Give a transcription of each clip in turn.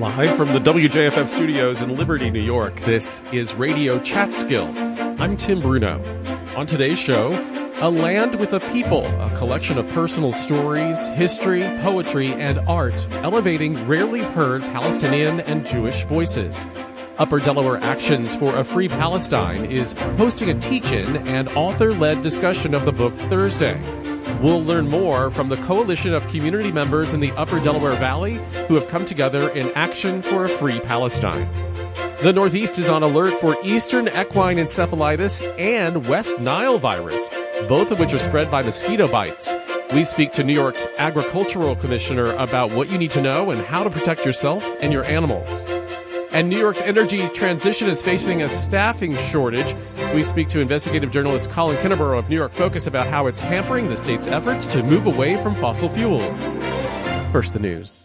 Live from the WJFF studios in Liberty, New York, this is Radio Chatskill. I'm Tim Bruno. On today's show, A Land with a People, a collection of personal stories, history, poetry, and art, elevating rarely heard Palestinian and Jewish voices. Upper Delaware Actions for a Free Palestine is hosting a teach-in and author-led discussion of the book Thursday. We'll learn more from the coalition of community members in the Upper Delaware Valley who have come together in action for a free Palestine. The Northeast is on alert for Eastern equine encephalitis and West Nile virus, both of which are spread by mosquito bites. We speak to New York's agricultural commissioner about what you need to know and how to protect yourself and your animals. And New York's energy transition is facing a staffing shortage. We speak to investigative journalist Colin Kinneborough of New York Focus about how it's hampering the state's efforts to move away from fossil fuels. First, the news.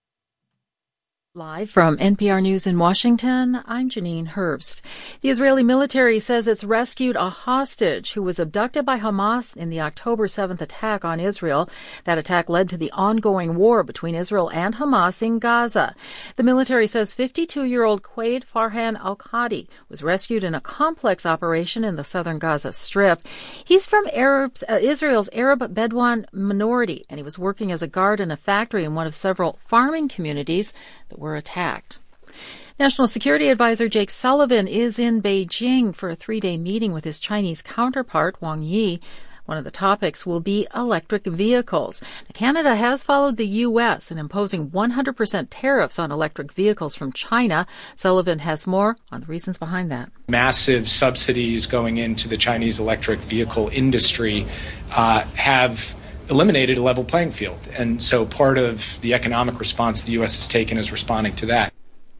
Live from NPR News in Washington, I'm Janine Herbst. The Israeli military says it's rescued a hostage who was abducted by Hamas in the October 7th attack on Israel. That attack led to the ongoing war between Israel and Hamas in Gaza. The military says 52-year-old Quaid Farhan al-Qadi was rescued in a complex operation in the southern Gaza Strip. He's from Israel's Arab Bedouin minority, and he was working as a guard in a factory in one of several farming communities that were attacked. National Security Advisor Jake Sullivan is in Beijing for a 3-day meeting with his Chinese counterpart, Wang Yi. One of the topics will be electric vehicles. Canada has followed the U.S. in imposing 100% tariffs on electric vehicles from China. Sullivan has more on the reasons behind that. Massive subsidies going into the Chinese electric vehicle industry have eliminated a level playing field. And so part of the economic response the U.S. has taken is responding to that.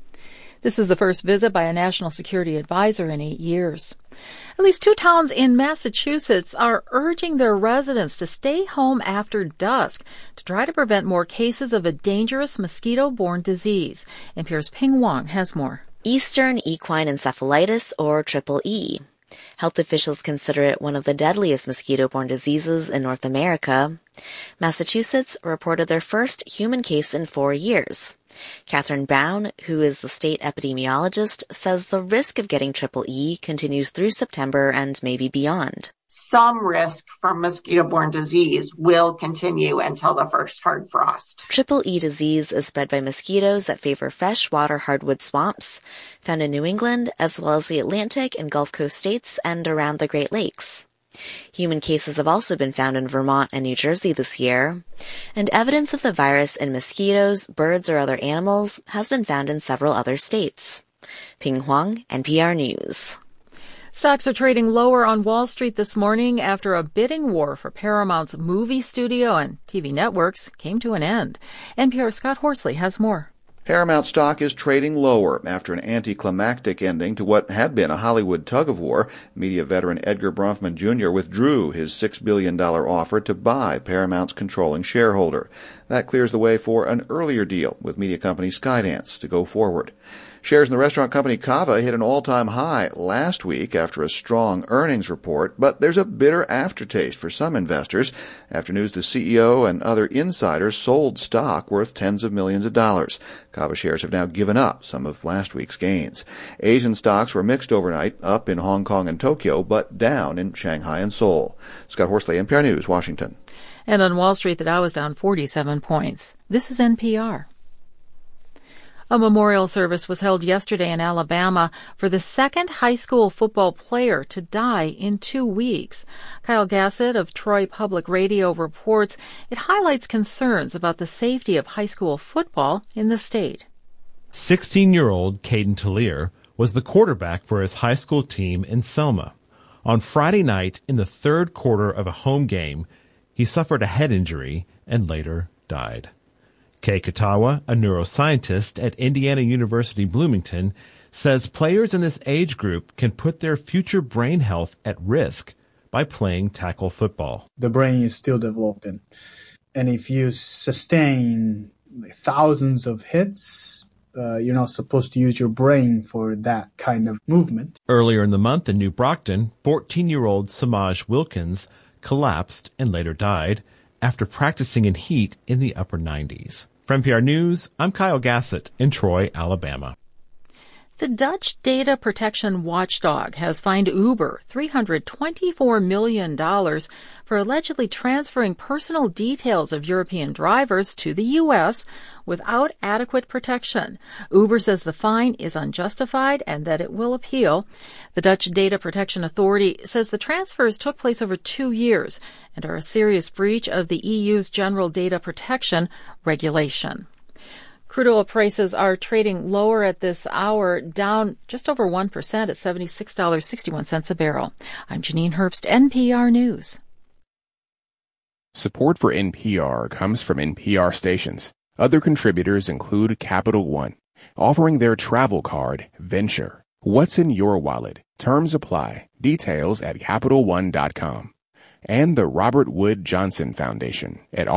This is the first visit by a national security advisor in 8 years. At least 2 towns in Massachusetts are urging their residents to stay home after dusk to try to prevent more cases of a dangerous mosquito-borne disease. NPR's Ping Wong has more. Eastern equine encephalitis, or Triple E. Health officials consider it one of the deadliest mosquito-borne diseases in North America. Massachusetts reported their first human case in 4 years. Catherine Brown, who is the state epidemiologist, says the risk of getting Triple E continues through September and maybe beyond. Some risk from mosquito-borne disease will continue until the first hard frost. Triple E disease is spread by mosquitoes that favor freshwater hardwood swamps, found in New England, as well as the Atlantic and Gulf Coast states and around the Great Lakes. Human cases have also been found in Vermont and New Jersey this year, and evidence of the virus in mosquitoes, birds, or other animals has been found in several other states. Ping Huang, NPR News. Stocks are trading lower on Wall Street this morning after a bidding war for Paramount's movie studio and TV networks came to an end. NPR's Scott Horsley has more. Paramount stock is trading lower after an anticlimactic ending to what had been a Hollywood tug-of-war. Media veteran Edgar Bronfman Jr. withdrew his $6 billion offer to buy Paramount's controlling shareholder. That clears the way for an earlier deal with media company Skydance to go forward. Shares in the restaurant company Cava hit an all-time high last week after a strong earnings report, but there's a bitter aftertaste for some investors after news the CEO and other insiders sold stock worth tens of millions of dollars. Cava shares have now given up some of last week's gains. Asian stocks were mixed overnight, up in Hong Kong and Tokyo, but down in Shanghai and Seoul. Scott Horsley, NPR News, Washington. And on Wall Street, the Dow was down 47 points. This is NPR. A memorial service was held yesterday in Alabama for the second high school football player to die in 2 weeks. Kyle Gassett of Troy Public Radio reports it highlights concerns about the safety of high school football in the state. 16-year-old Caden Tallier was the quarterback for his high school team in Selma. On Friday night, in the third quarter of a home game, he suffered a head injury and later died. Kay Katawa, a neuroscientist at Indiana University Bloomington, says players in this age group can put their future brain health at risk by playing tackle football. The brain is still developing. And if you sustain thousands of hits, you're not supposed to use your brain for that kind of movement. Earlier in the month in New Brockton, 14-year-old Samaj Wilkins collapsed and later died after practicing in heat in the upper 90s. For NPR News, I'm Kyle Gassett in Troy, Alabama. The Dutch data protection watchdog has fined Uber $324 million for allegedly transferring personal details of European drivers to the U.S. without adequate protection. Uber says the fine is unjustified and that it will appeal. The Dutch Data Protection Authority says the transfers took place over 2 years and are a serious breach of the EU's General Data Protection Regulation. Crude oil prices are trading lower at this hour, down just over 1% at $76.61 a barrel. I'm Janine Herbst, NPR News. Support for NPR comes from NPR stations. Other contributors include Capital One, offering their travel card, Venture. What's in your wallet? Terms apply. Details at CapitalOne.com. And the Robert Wood Johnson Foundation at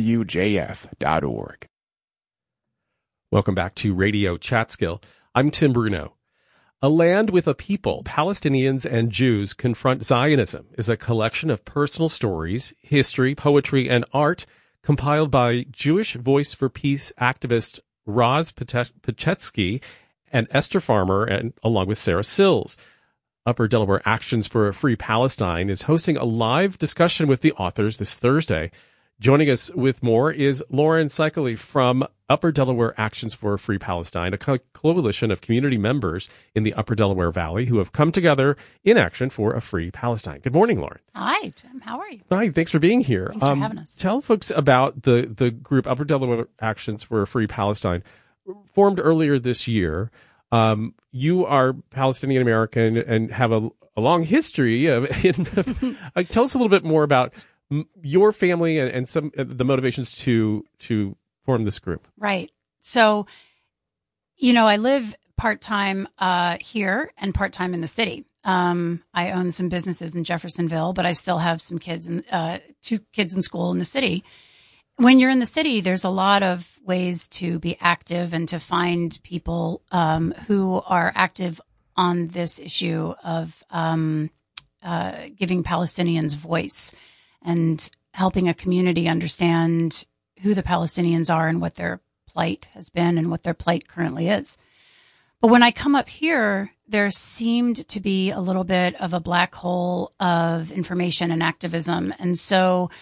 rwjf.org. Welcome back to Radio Chatskill. I'm Tim Bruno. A Land with a People, Palestinians and Jews Confront Zionism is a collection of personal stories, history, poetry, and art compiled by Jewish Voice for Peace activist Roz Pachetsky and Esther Farmer, and along with Sarah Sills. Upper Delaware Actions for a Free Palestine is hosting a live discussion with the authors this Thursday. Joining us with more is Lauren Cycli from Upper Delaware Actions for a Free Palestine, a coalition of community members in the Upper Delaware Valley who have come together in action for a free Palestine. Good morning, Lauren. Hi, Tim. How are you? Hi, thanks for being here. Thanks for having us. Tell folks about the group Upper Delaware Actions for a Free Palestine, formed earlier this year. You are Palestinian American and have a long history of. Tell us a little bit more about your family and some of the motivations to form this group. Right. So, I live part-time here and part-time in the city. I own some businesses in Jeffersonville, but I still have some kids and 2 kids in school in the city. When you're in the city, there's a lot of ways to be active and to find people who are active on this issue of giving Palestinians voice and helping a community understand who the Palestinians are and what their plight has been and what their plight currently is. But when I come up here, there seemed to be a little bit of a black hole of information and activism. And so,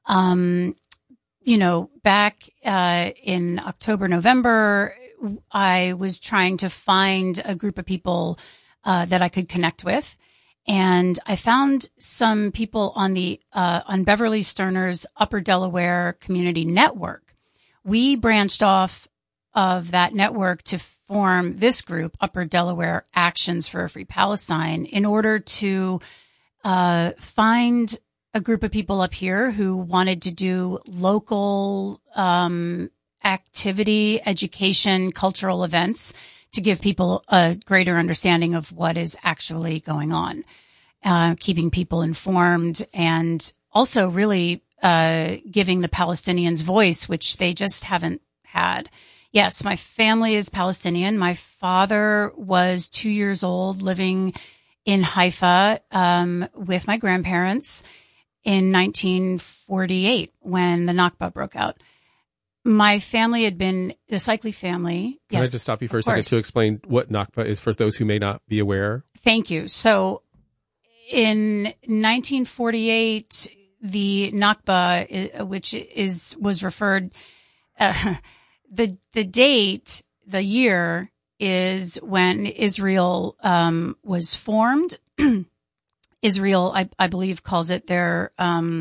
back in October, November, I was trying to find a group of people that I could connect with. And I found some people on on Beverly Sterner's Upper Delaware Community Network. We branched off of that network to form this group, Upper Delaware Actions for a Free Palestine, in order to find a group of people up here who wanted to do local activity, education, cultural events to give people a greater understanding of what is actually going on, keeping people informed, and also really giving the Palestinians voice, which they just haven't had. Yes, my family is Palestinian. My father was 2 years old living in Haifa with my grandparents in 1948 when the Nakba broke out. My family had been the Cycli family. Can I just stop you for a second to explain what Nakba is for those who may not be aware? Thank you. So in 1948, the Nakba, which was referred, the date, the year is when Israel was formed. Israel, I believe, calls it their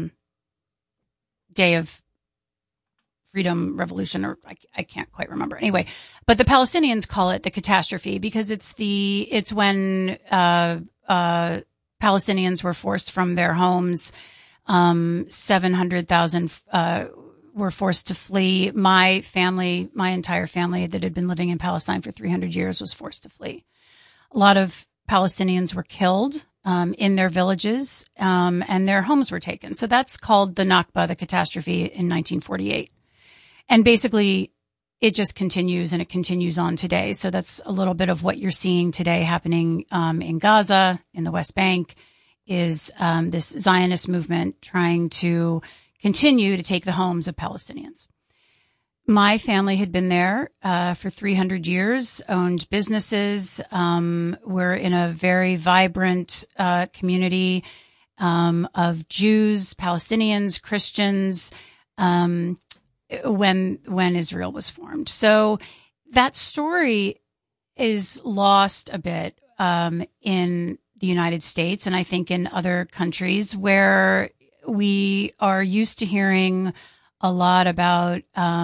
day of freedom revolution, or I can't quite remember. Anyway, but the Palestinians call it the catastrophe because it's when Palestinians were forced from their homes. 700,000 were forced to flee. My entire family that had been living in Palestine for 300 years was forced to flee. A lot of Palestinians were killed in their villages, and their homes were taken. So that's called the Nakba, the catastrophe, in 1948. And basically, it just continues, and it continues on today. So that's a little bit of what you're seeing today happening in Gaza, in the West Bank, is this Zionist movement trying to continue to take the homes of Palestinians. My family had been there for 300 years, owned businesses. We're in a very vibrant community of Jews, Palestinians, Christians, when Israel was formed. So that story is lost a bit in the United States, and I think in other countries where we are used to hearing a lot about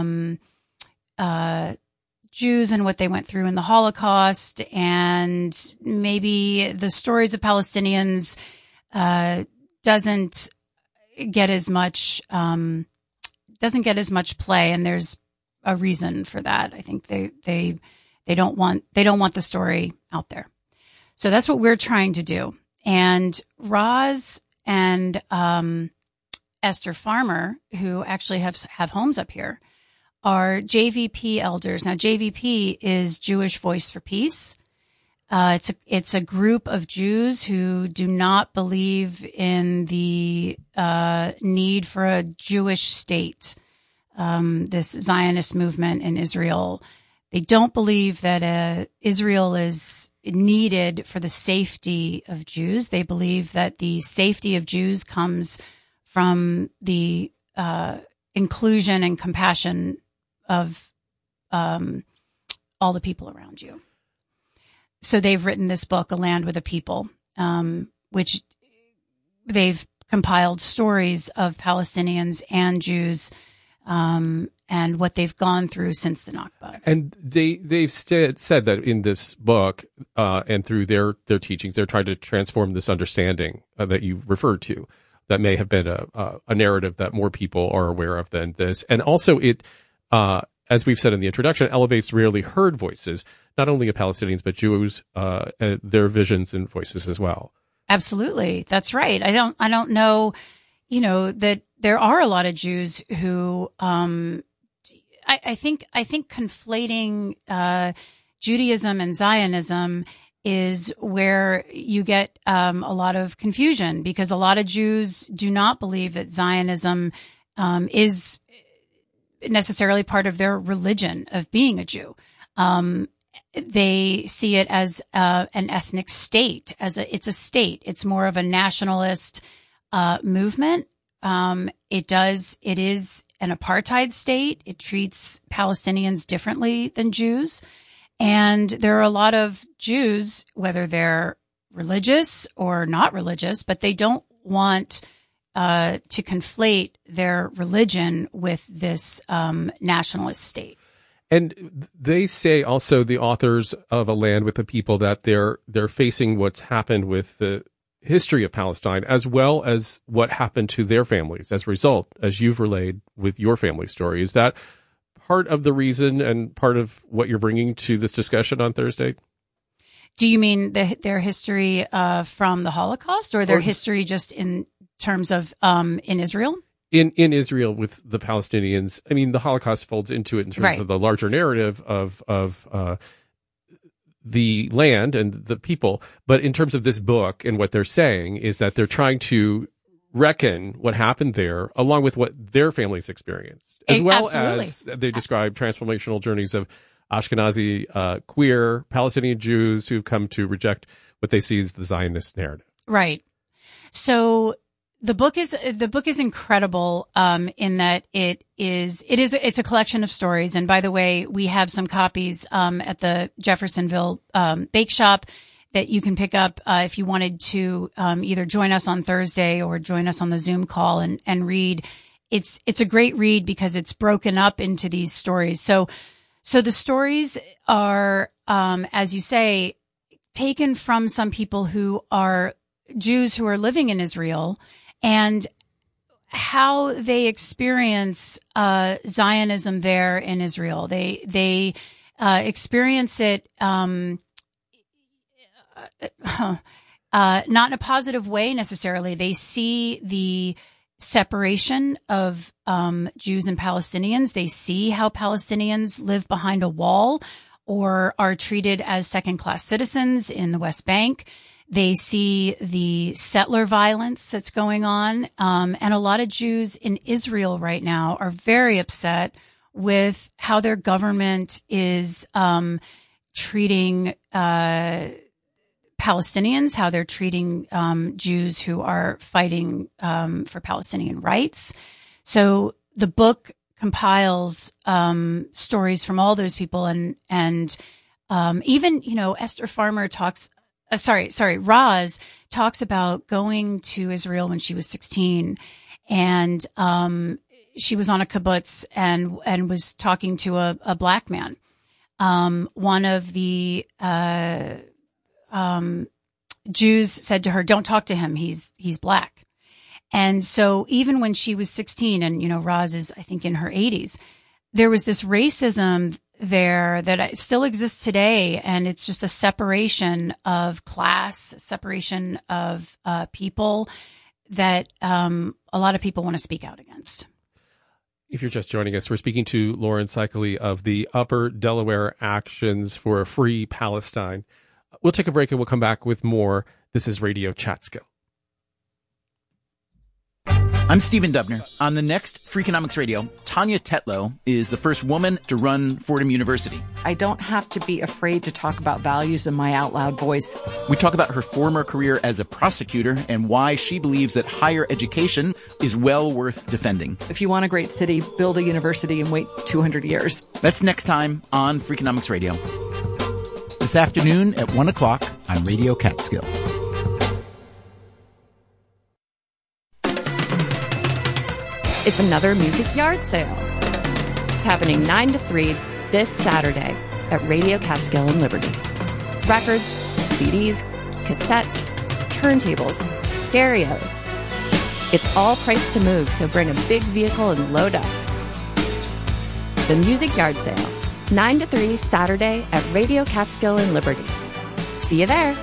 Jews and what they went through in the Holocaust, and maybe the stories of Palestinians doesn't get as much play, and there's a reason for that. I think they don't want the story out there. So that's what we're trying to do. And Roz and Esther Farmer, who actually have homes up here, are JVP elders. Now, JVP is Jewish Voice for Peace. It's a group of Jews who do not believe in the need for a Jewish state. This Zionist movement in Israel, they don't believe that Israel is needed for the safety of Jews. They believe that the safety of Jews comes from the inclusion and compassion of all the people around you. So they've written this book, A Land with a People, which they've compiled stories of Palestinians and Jews and what they've gone through since the Nakba. And they've said that in this book and through their teachings, they're trying to transform this understanding that you referred to. That may have been a narrative that more people are aware of than this. And also it, as we've said in the introduction, elevates rarely heard voices, not only of Palestinians, but Jews, their visions and voices as well. Absolutely. That's right. I don't know, that there are a lot of Jews who, I think conflating, Judaism and Zionism is where you get a lot of confusion, because a lot of Jews do not believe that Zionism is necessarily part of their religion of being a Jew. They see it as an ethnic state, it's a state. It's more of a nationalist movement. It is an apartheid state. It treats Palestinians differently than Jews. And there are a lot of Jews, whether they're religious or not religious, but they don't want to conflate their religion with this nationalist state. And they say also, the authors of A Land with a People, that they're facing what's happened with the history of Palestine, as well as what happened to their families as a result, as you've relayed with your family story. Is that part of the reason and part of what you're bringing to this discussion on Thursday? Do you mean their history from the Holocaust, or their history just in terms of in Israel? In Israel with the Palestinians. I mean, the Holocaust folds into it in terms of the larger narrative of the land and the people. But in terms of this book, and what they're saying is that they're trying to reckon what happened there, along with what their families experienced, as well as they describe transformational journeys of Ashkenazi queer Palestinian Jews who've come to reject what they see as the Zionist narrative. Right. So the book is incredible in that it's a collection of stories. And by the way, we have some copies at the Jeffersonville Bake Shop that you can pick up if you wanted to either join us on Thursday or join us on the Zoom call and read. It's a great read because it's broken up into these stories. So the stories are, as you say, taken from some people who are Jews who are living in Israel, and how they experience Zionism there in Israel. They experience it not in a positive way necessarily. They see the separation of Jews and Palestinians. They see how Palestinians live behind a wall or are treated as second-class citizens in the West Bank. They see the settler violence that's going on. And a lot of Jews in Israel right now are very upset with how their government is treating Palestinians, how they're treating Jews who are fighting for Palestinian rights. So the book compiles stories from all those people, and even Esther Farmer talks. Roz talks about going to Israel when she was 16, and she was on a kibbutz and was talking to a black man. One of the Jews said to her, "Don't talk to him. He's black." And so even when she was 16, and Roz is, I think, in her 80s, there was this racism there that still exists today, and it's just a separation of class, separation of people that a lot of people want to speak out against. If you're just joining us, we're speaking to Lauren Seikaly of the Upper Delaware Actions for a Free Palestine. We'll take a break and we'll come back with more. This is Radio Chatskill. I'm Stephen Dubner. On the next Freakonomics Radio, Tanya Tetlow is the first woman to run Fordham University. I don't have to be afraid to talk about values in my out loud voice. We talk about her former career as a prosecutor and why she believes that higher education is well worth defending. If you want a great city, build a university and wait 200 years. That's next time on Freakonomics Radio. This afternoon at 1 o'clock on Radio Catskill. It's another music yard sale happening 9 to 3 this Saturday at Radio Catskill in Liberty. Records, CDs, cassettes, turntables, stereos. It's all priced to move, so bring a big vehicle and load up. The music yard sale, 9 to 3 Saturday at Radio Catskill in Liberty. See you there.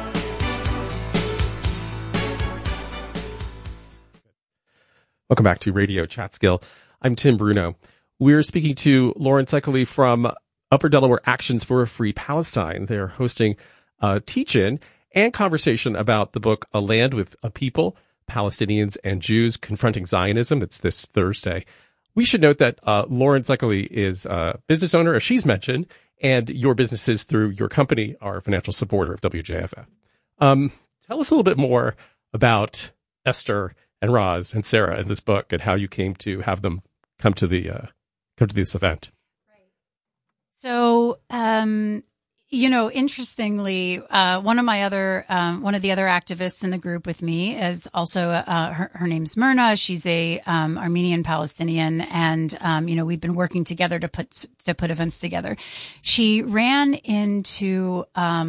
Welcome back to Radio Chatskill. I'm Tim Bruno. We're speaking to Lauren Seikaly from Upper Delaware Actions for a Free Palestine. They're hosting a teach-in and conversation about the book A Land with a People, Palestinians and Jews Confronting Zionism. It's this Thursday. We should note that Lauren Seikaly is a business owner, as she's mentioned, and your businesses through your company are a financial supporter of WJFF. Tell us a little bit more about Esther and Roz and Sarah in this book, and how you came to have them come to this event. Right. So, interestingly, one of the other activists in the group with me is also her name's Myrna. She's a Armenian Palestinian, and we've been working together to put events together. She ran into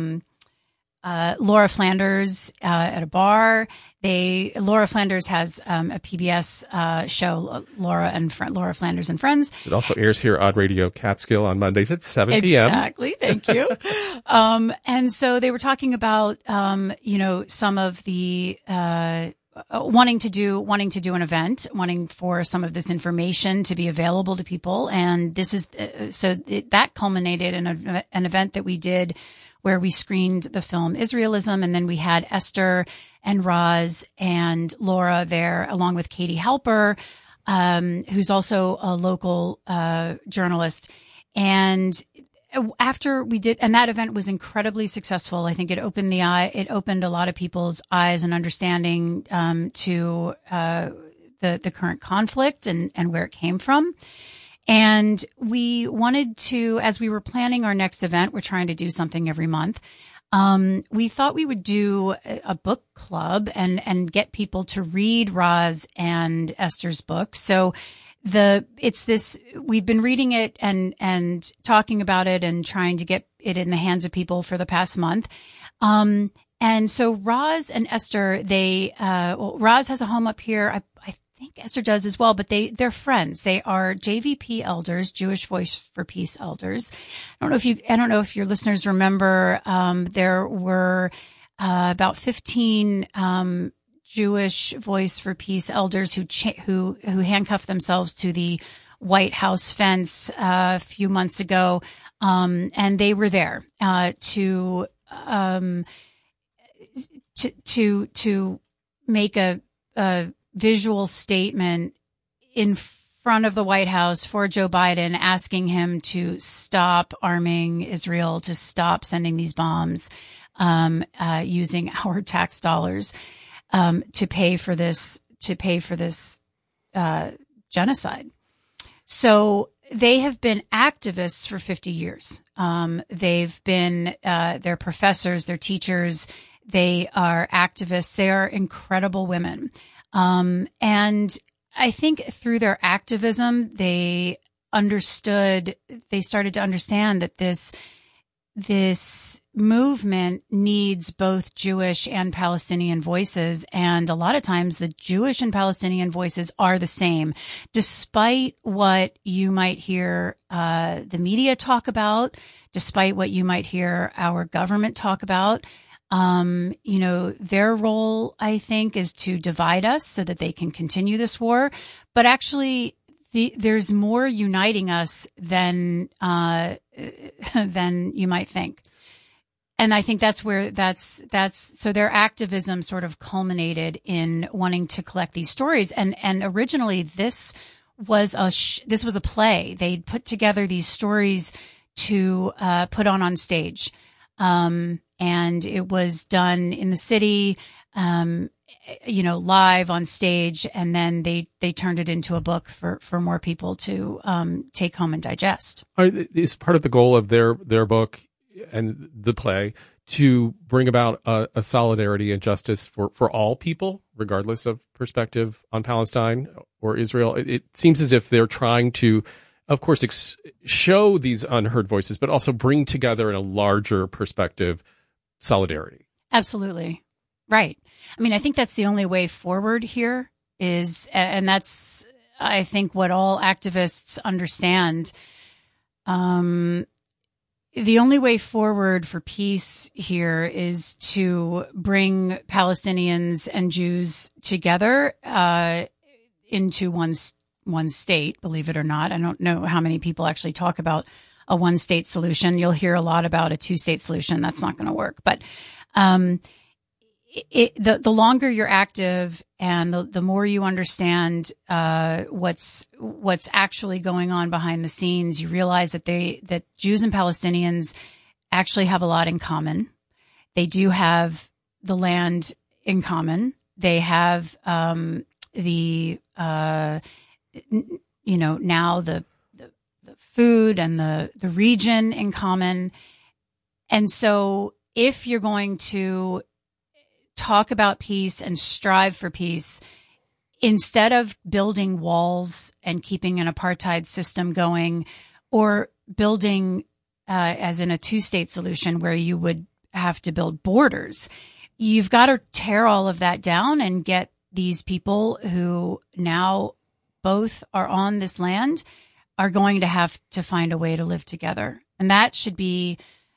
Laura Flanders at a bar. Laura Flanders has a PBS show, Laura Flanders and Friends. It also airs here on Radio Catskill on Mondays at 7 p.m. Exactly. Thank you. And so they were talking about, some of the wanting to do an event, wanting for some of this information to be available to people, and this is that culminated in an event that we did where we screened the film Israelism, and then we had Esther and Roz and Laura there, along with Katie Halper, who's also a local journalist. And after we did, and that event was incredibly successful. I think it opened a lot of people's eyes and understanding to the current conflict and where it came from. And we wanted to, as we were planning our next event, we're trying to do something every month. We thought we would do a book club and get people to read Roz and Esther's book. So we've been reading it and talking about it and trying to get it in the hands of people for the past month. And so Roz and Esther, Roz has a home up here. I think Esther does as well, but they're friends. They are JVP elders, Jewish Voice for Peace elders. I don't know if your listeners remember, there were about 15 Jewish Voice for Peace elders who handcuffed themselves to the White House fence a few months ago, and they were there to make a visual statement in front of the White House for Joe Biden, asking him to stop arming Israel, to stop sending these bombs, using our tax dollars, to pay for this genocide. So they have been activists for 50 years. They've been, they're professors, they're teachers, they are activists. They are incredible women. And I think through their activism, they started to understand that this movement needs both Jewish and Palestinian voices. And a lot of times the Jewish and Palestinian voices are the same, despite what you might hear the media talk about, despite what you might hear our government talk about. Their role, I think, is to divide us so that they can continue this war. But actually, there's more uniting us than you might think. And I think that's so their activism sort of culminated in wanting to collect these stories. And originally this was a play. They'd put together these stories to put on stage. And it was done in the city, live on stage. And then they turned it into a book for more people to take home and digest. Is part of the goal of their book and the play to bring about a solidarity and justice for all people, regardless of perspective on Palestine or Israel? It seems as if they're trying to, of course, show these unheard voices, but also bring together in a larger perspective solidarity. Absolutely. Right. I mean, I think that's the only way forward here and that's, I think, what all activists understand. The only way forward for peace here is to bring Palestinians and Jews together, into one state, believe it or not. I don't know how many people actually talk about a one-state solution. You'll hear a lot about a two-state solution. That's not going to work. But the longer you're active and the more you understand what's actually going on behind the scenes, you realize that Jews and Palestinians actually have a lot in common. They do have the land in common. They have now the food and the region in common. And so if you're going to talk about peace and strive for peace, instead of building walls and keeping an apartheid system going, or building as in a two-state solution where you would have to build borders, you've got to tear all of that down and get these people who now both are on this land are going to have to find a way to live together. And that should be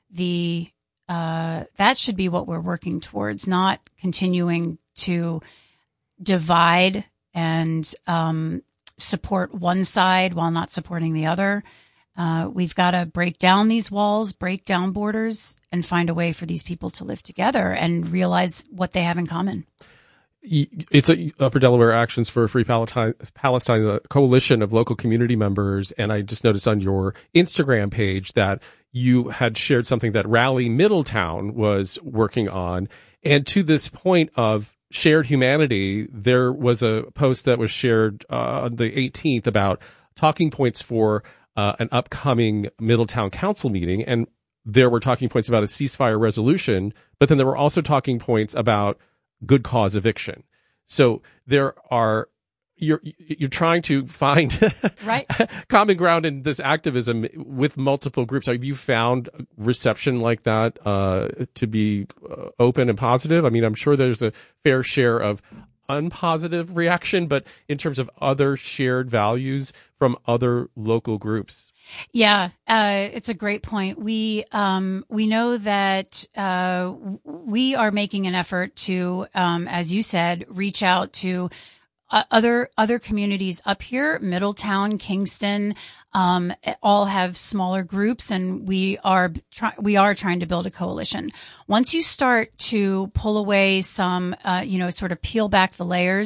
what we're working towards, not continuing to divide and support one side while not supporting the other. We've got to break down these walls, break down borders, and find a way for these people to live together and realize what they have in common. It's Upper Delaware Actions for a Free Palestine, a coalition of local community members. And I just noticed on your Instagram page that you had shared something that Rally Middletown was working on. And to this point of shared humanity, there was a post that was shared on the 18th about talking points for an upcoming Middletown Council meeting. And there were talking points about a ceasefire resolution, but then there were also talking points about good cause eviction. So you're trying to find right common ground in this activism with multiple groups. Have you found reception like that to be open and positive? I mean, I'm sure there's a fair share of unpositive reaction, but in terms of other shared values from other local groups. Yeah, it's a great point. We know that we are making an effort to, as you said, reach out to other communities up here. Middletown, Kingston, all have smaller groups, and we are trying to build a coalition. Once you start to pull away some, sort of peel back the layers,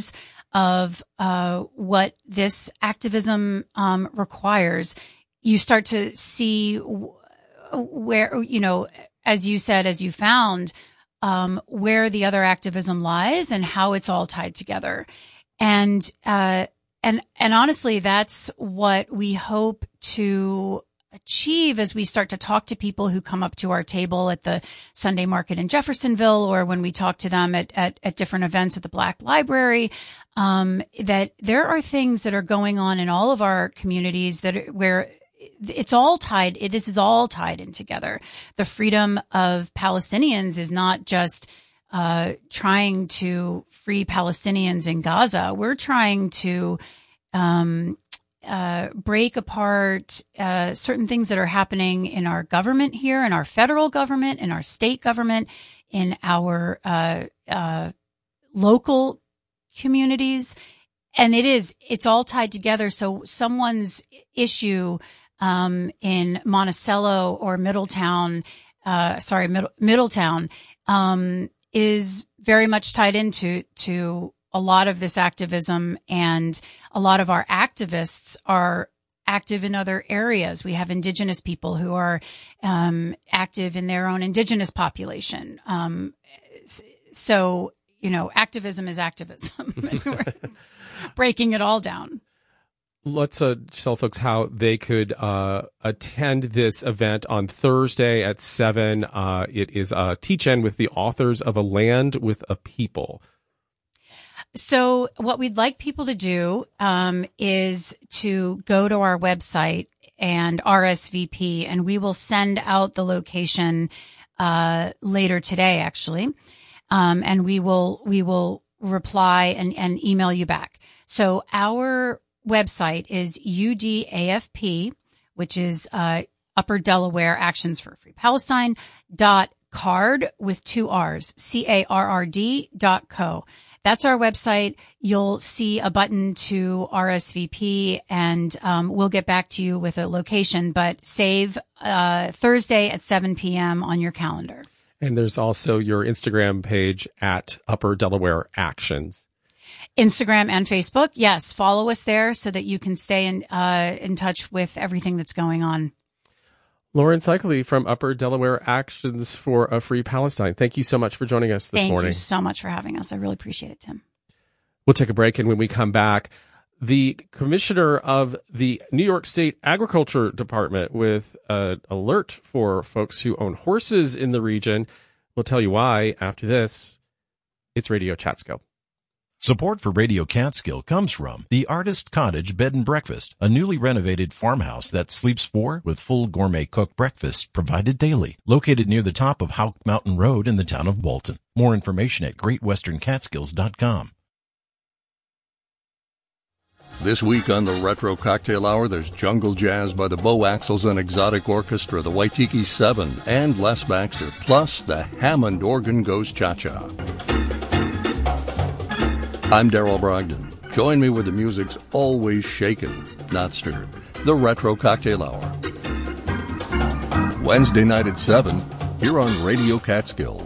of what this activism requires, you start to see where, as you said, as you found, where the other activism lies and how it's all tied together. And honestly, that's what we hope to achieve as we start to talk to people who come up to our table at the Sunday market in Jeffersonville, or when we talk to them at different events at the Black Library, that there are things that are going on in all of our communities where it's all tied. This is all tied in together. The freedom of Palestinians is not just trying to free Palestinians in Gaza. We're trying to break apart certain things that are happening in our government here, in our federal government, in our state government, in our local communities. And it's all tied together. So someone's issue in Monticello or Middletown is very much tied into a lot of this activism, and a lot of our activists are active in other areas. We have Indigenous people who are active in their own Indigenous population. So, activism is activism. And we're breaking it all down. Let's tell folks how they could attend this event on Thursday at 7. It is a teach-in with the authors of A Land with a People. So what we'd like people to do is to go to our website and RSVP, and we will send out the location later today, actually, and we will reply and email you back. So our website is UDAFP, which is Upper Delaware Actions for Free Palestine .card with 2 R's, CARRD.co. That's our website. You'll see a button to RSVP, and we'll get back to you with a location, but save Thursday at 7 p.m. on your calendar. And there's also your Instagram page at Upper Delaware Actions. Instagram and Facebook. Yes, follow us there so that you can stay in touch with everything that's going on. Lauren Cycli from Upper Delaware Actions for a Free Palestine. Thank you so much for joining us this morning. Thank you so much for having us. I really appreciate it, Tim. We'll take a break, and when we come back, the commissioner of the New York State Agriculture Department with an alert for folks who own horses in the region. We'll tell you why after this. It's Radio Catskill. Support for Radio Catskill comes from the Artist Cottage Bed and Breakfast, a newly renovated farmhouse that sleeps 4 with full gourmet cooked breakfasts provided daily. Located near the top of Houck Mountain Road in the town of Walton. More information at GreatWesternCatskills.com. This week on the Retro Cocktail Hour, there's Jungle Jazz by the Bo Axles and Exotic Orchestra, the Waitiki 7, and Les Baxter, plus the Hammond Organ Goes Cha-Cha. I'm Darrell Brogdon. Join me where the music's always shaken, not stirred. The Retro Cocktail Hour. Wednesday night at 7, here on Radio Catskill.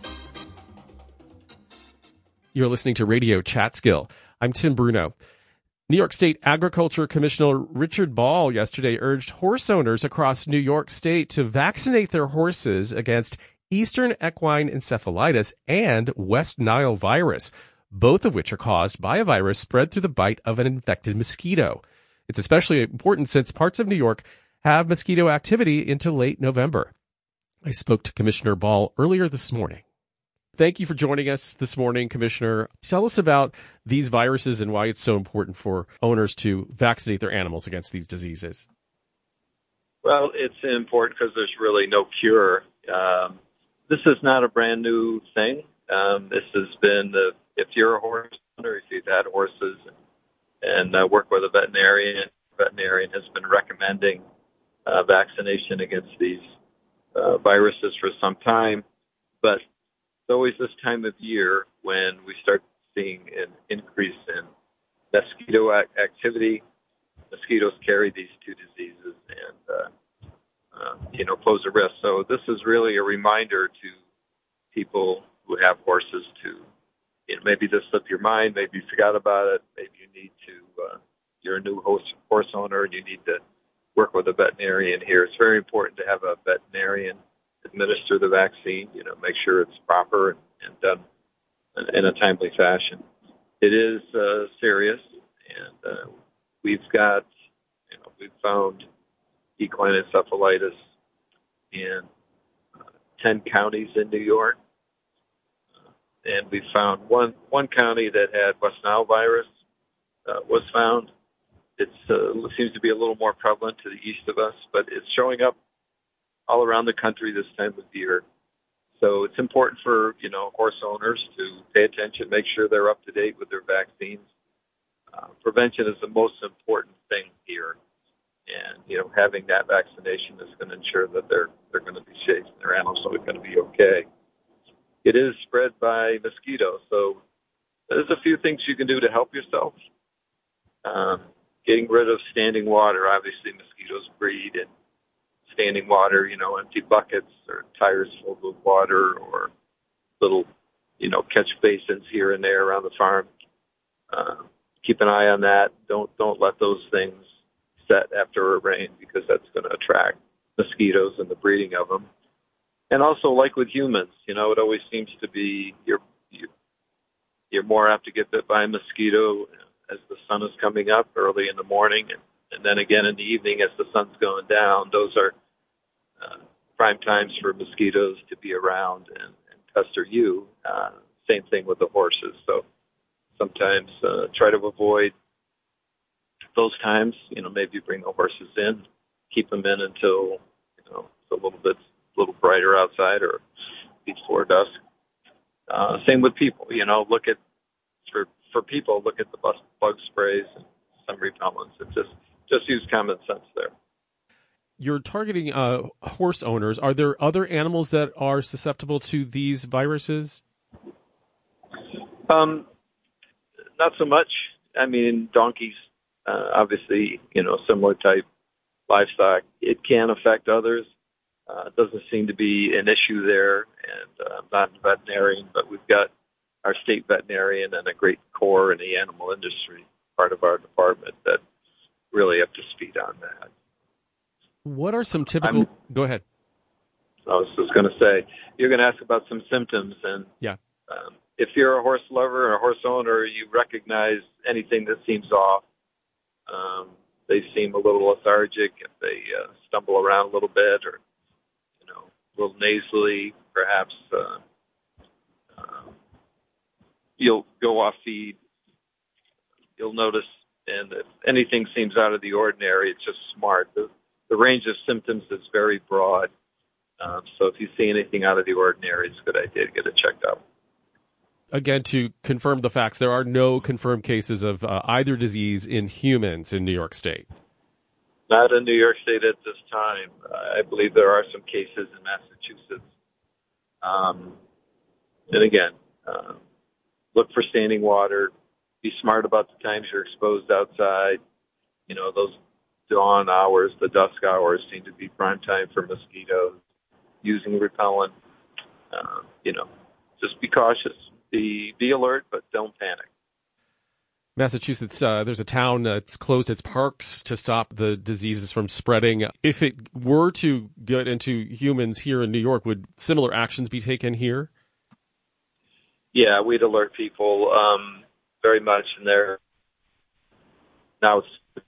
You're listening to Radio Catskill. I'm Tim Bruno. New York State Agriculture Commissioner Richard Ball yesterday urged horse owners across New York State to vaccinate their horses against Eastern equine encephalitis and West Nile virus, both of which are caused by a virus spread through the bite of an infected mosquito. It's especially important since parts of New York have mosquito activity into late November. I spoke to Commissioner Ball earlier this morning. Thank you for joining us this morning, Commissioner. Tell us about these viruses and why it's so important for owners to vaccinate their animals against these diseases. Well, it's important because there's really no cure. This is not a brand new thing. This has been if you're a horse owner, if you've had horses and work with a veterinarian has been recommending vaccination against these viruses for some time. But it's always this time of year when we start seeing an increase in mosquito activity. Mosquitoes carry these two diseases and, pose a risk. So this is really a reminder to people who have horses to maybe this slipped your mind, maybe you forgot about it, maybe you need to, you're a new horse owner and you need to work with a veterinarian here. It's very important to have a veterinarian administer the vaccine, make sure it's proper and done in a timely fashion. It is serious, and we've found equine encephalitis in 10 counties in New York. And we found one county that had West Nile virus was found. It seems to be a little more prevalent to the east of us, but it's showing up all around the country this time of year. So it's important for, horse owners to pay attention, make sure they're up to date with their vaccines. Prevention is the most important thing here. And, having that vaccination is going to ensure that they're going to be safe and their animals are going to be okay. It is spread by mosquitoes, so there's a few things you can do to help yourself. Getting rid of standing water. Obviously, mosquitoes breed in standing water, empty buckets or tires full of water or little, catch basins here and there around the farm. Keep an eye on that. Don't let those things set after a rain because that's going to attract mosquitoes and the breeding of them. And also, like with humans, it always seems to be you're more apt to get bit by a mosquito as the sun is coming up early in the morning, and then again in the evening as the sun's going down. Those are prime times for mosquitoes to be around and pester you. Same thing with the horses. So sometimes try to avoid those times. Maybe bring the horses in, keep them in until it's a little brighter outside or before dusk. Same with people. Look at for people. Look at the bug sprays and some repellents. And just use common sense there. You're targeting horse owners. Are there other animals that are susceptible to these viruses? Not so much. I mean, donkeys, obviously, similar type livestock. It can affect others. It doesn't seem to be an issue there, and I'm not a veterinarian, but we've got our state veterinarian and a great core in the animal industry, part of our department, that's really up to speed on that. What are some typical... Go ahead. I was just going to say, you're going to ask about some symptoms, and yeah. If you're a horse lover or a horse owner, you recognize anything that seems off. They seem a little lethargic, if they stumble around a little bit, or a little nasally, perhaps you'll go off feed. You'll notice, and if anything seems out of the ordinary, it's just smart. The range of symptoms is very broad. So if you see anything out of the ordinary, it's a good idea to get it checked out. Again, to confirm the facts, there are no confirmed cases of either disease in humans in New York State. Not in New York State at this time. I believe there are some cases in Massachusetts. And again, look for standing water. Be smart about the times you're exposed outside. Those dawn hours, the dusk hours seem to be prime time for mosquitoes. Using repellent, just be cautious. Be alert, but don't panic. Massachusetts, there's a town that's closed its parks to stop the diseases from spreading. If it were to get into humans here in New York, would similar actions be taken here? Yeah, we'd alert people very much. And now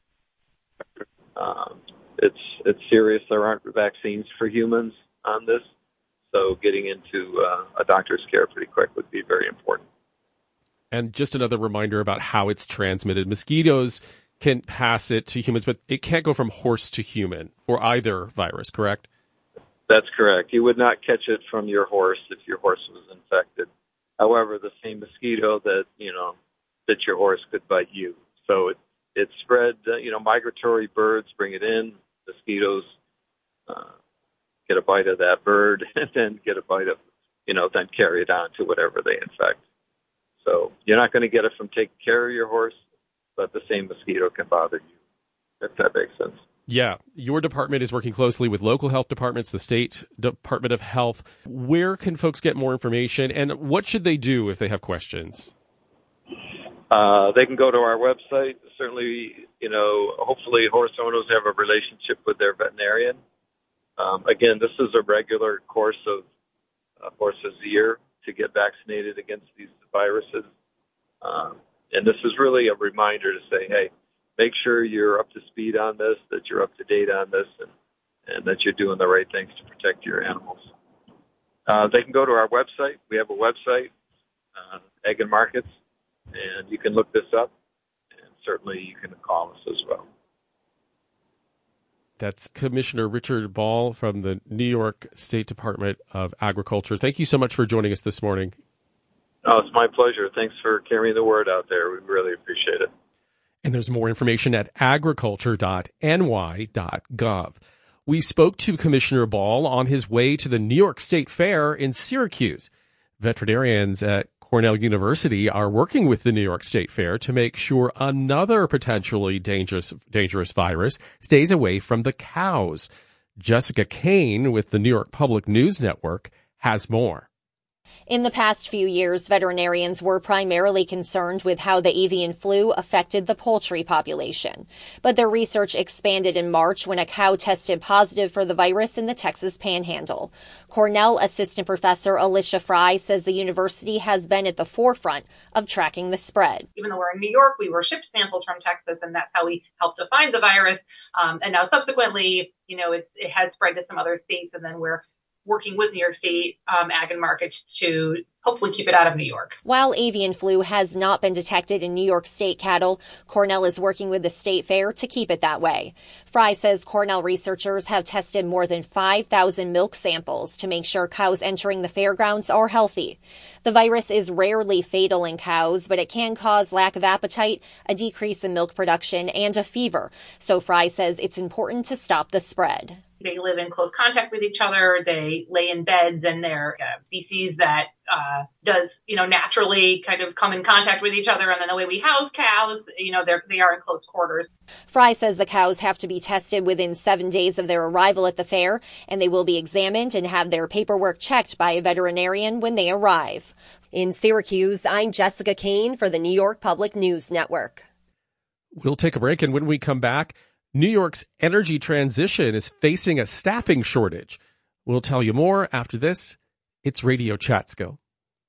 it's serious. There aren't vaccines for humans on this, so getting into a doctor's care pretty quick would be very important. And just another reminder about how it's transmitted. Mosquitoes can pass it to humans, but it can't go from horse to human for either virus, correct? That's correct. You would not catch it from your horse if your horse was infected. However, the same mosquito that bit your horse could bite you. So it spread. Migratory birds bring it in. Mosquitoes get a bite of that bird and then get a bite of, then carry it on to whatever they infect. So you're not going to get it from taking care of your horse, but the same mosquito can bother you, if that makes sense. Yeah. Your department is working closely with local health departments, the state Department of Health. Where can folks get more information, and what should they do if they have questions? They can go to our website. Certainly, hopefully horse owners have a relationship with their veterinarian. Again, this is a regular course of horses a year to get vaccinated against these viruses. And this is really a reminder to say, hey, make sure you're up to speed on this, that you're up to date on this, and that you're doing the right things to protect your animals. They can go to our website. We have a website, Egg and Markets, and you can look this up, and certainly you can call us as well. That's Commissioner Richard Ball from the New York State Department of Agriculture. Thank you so much for joining us this morning. Oh, it's my pleasure. Thanks for carrying the word out there. We really appreciate it. And there's more information at agriculture.ny.gov. We spoke to Commissioner Ball on his way to the New York State Fair in Syracuse. Veterinarians at Cornell University are working with the New York State Fair to make sure another potentially dangerous virus stays away from the cows. Jessica Kane with the New York Public News Network has more. In the past few years, veterinarians were primarily concerned with how the avian flu affected the poultry population. But their research expanded in March when a cow tested positive for the virus in the Texas Panhandle. Cornell Assistant Professor Alicia Fry says the university has been at the forefront of tracking the spread. Even though we're in New York, we were shipped samples from Texas, and that's how we helped to find the virus. And now subsequently, it has spread to some other states, and then we're working with New York State Ag and Markets to hopefully keep it out of New York. While avian flu has not been detected in New York State cattle, Cornell is working with the State Fair to keep it that way. Fry says Cornell researchers have tested more than 5,000 milk samples to make sure cows entering the fairgrounds are healthy. The virus is rarely fatal in cows, but it can cause lack of appetite, a decrease in milk production, and a fever. So Fry says it's important to stop the spread. They live in close contact with each other. They lay in beds, and they're species that does, naturally kind of come in contact with each other. And then the way we house cows, they are in close quarters. Fry says the cows have to be tested within 7 days of their arrival at the fair, and they will be examined and have their paperwork checked by a veterinarian when they arrive. In Syracuse, I'm Jessica Kane for the New York Public News Network. We'll take a break, and when we come back, New York's energy transition is facing a staffing shortage. We'll tell you more after this. It's Radio Chatskill.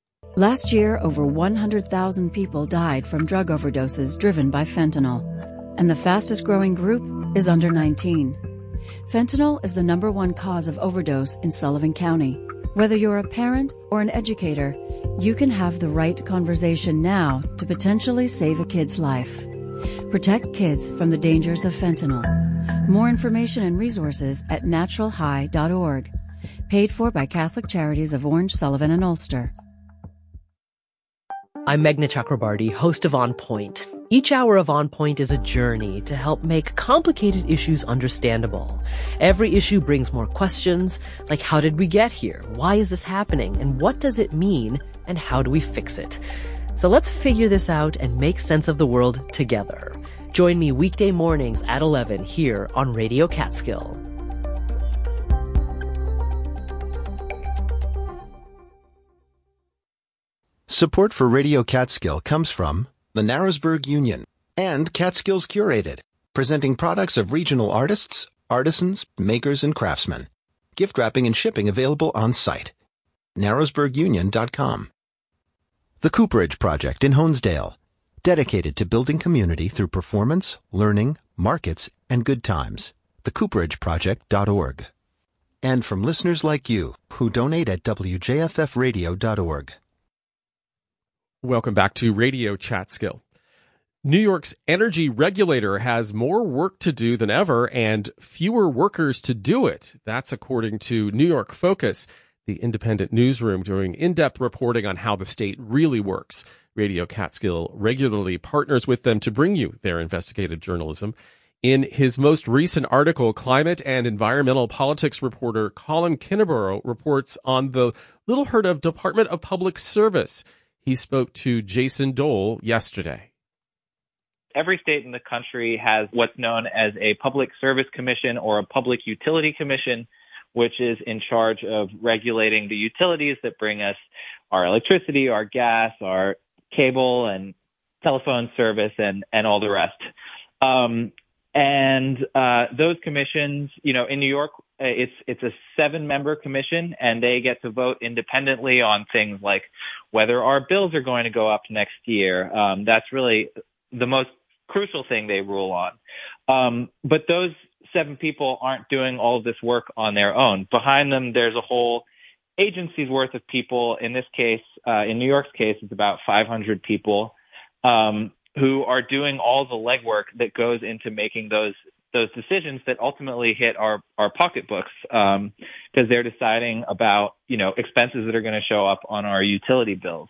Last year, over 100,000 people died from drug overdoses driven by fentanyl. And the fastest growing group is under 19. Fentanyl is the #1 cause of overdose in Sullivan County. Whether you're a parent or an educator, you can have the right conversation now to potentially save a kid's life. Protect kids from the dangers of fentanyl. More information and resources at naturalhigh.org. Paid for by Catholic Charities of Orange, Sullivan, and Ulster. I'm Meghna Chakrabarty, host of On Point. Each hour of On Point is a journey to help make complicated issues understandable. Every issue brings more questions, like how did we get here? Why is this happening? And what does it mean? And how do we fix it? So let's figure this out and make sense of the world together. Join me weekday mornings at 11 here on Radio Catskill. Support for Radio Catskill comes from the Narrowsburg Union and Catskills Curated, presenting products of regional artists, artisans, makers, and craftsmen. Gift wrapping and shipping available on site. narrowsburgunion.com. The Cooperage Project in Honesdale, dedicated to building community through performance, learning, markets, and good times. TheCooperageProject.org. And from listeners like you who donate at WJFFradio.org. Welcome back to Radio Chatskill. New York's energy regulator has more work to do than ever and fewer workers to do it. That's according to New York Focus, the independent newsroom doing in-depth reporting on how the state really works. Radio Catskill regularly partners with them to bring you their investigative journalism. In his most recent article, climate and environmental politics reporter Colin Kinneborough reports on the little heard of Department of Public Service. He spoke to Jason Dole yesterday. Every state in the country has what's known as a public service commission or a public utility commission, which is in charge of regulating the utilities that bring us our electricity, our gas, our cable and telephone service, and all the rest. And those commissions, in New York, it's a 7-member commission, and they get to vote independently on things like whether our bills are going to go up next year. That's really the most crucial thing they rule on. But those 7 people aren't doing all of this work on their own. Behind them, there's a whole agency's worth of people. In this case, in New York's case, it's about 500 people who are doing all the legwork that goes into making those decisions that ultimately hit our pocketbooks, because they're deciding about, expenses that are going to show up on our utility bills.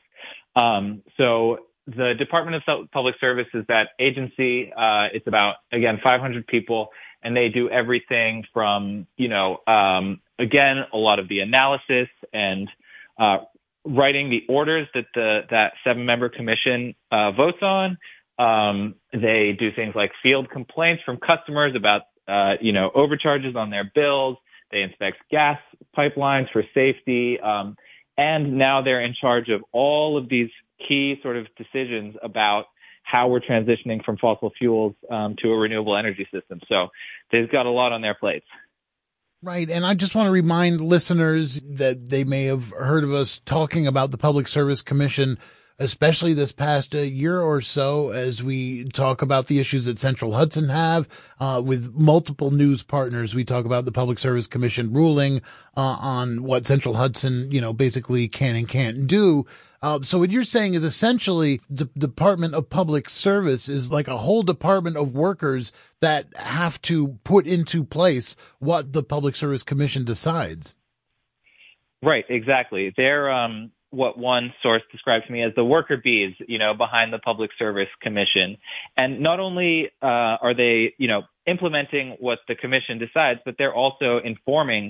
So the Department of Public Service is that agency. It's about, again, 500 people, and they do everything from, again, a lot of the analysis and writing the orders that that 7-member commission votes on. They do things like field complaints from customers about, overcharges on their bills. They inspect gas pipelines for safety. And now they're in charge of all of these key sort of decisions about how we're transitioning from fossil fuels to a renewable energy system. So they've got a lot on their plates. Right. And I just want to remind listeners that they may have heard of us talking about the Public Service Commission, especially this past year or so, as we talk about the issues that Central Hudson have with multiple news partners. We talk about the Public Service Commission ruling on what Central Hudson, basically can and can't do. So what you're saying is essentially the Department of Public Service is like a whole department of workers that have to put into place what the Public Service Commission decides. Right, exactly. They're what one source described to me as the worker bees, behind the Public Service Commission. And not only are they, implementing what the commission decides, but they're also informing